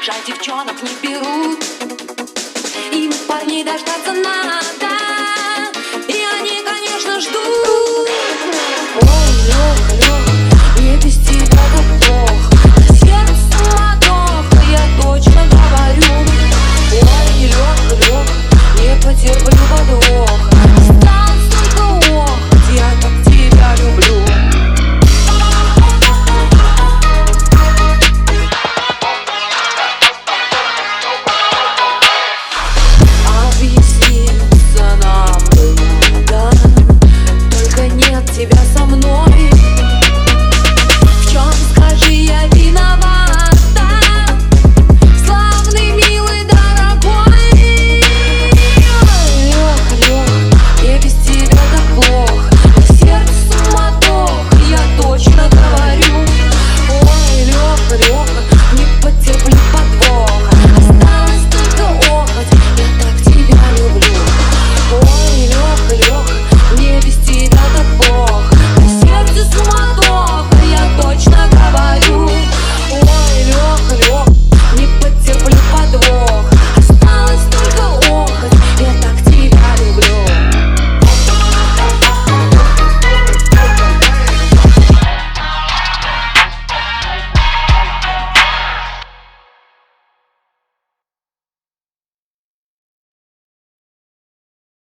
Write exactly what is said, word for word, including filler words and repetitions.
жаль, девчонок не берут. Им парней дождаться надо, и они, конечно, ждут. Ой, Лёха, Лёха, мне без тебя так плохо, на сердце суматоха, я точно говорю. Ой, Лёха, Лёха, не потерплю подвоха, осталось только охоть, я так тебя люблю. Объясниться нам бы надо, только нет тебя со мной.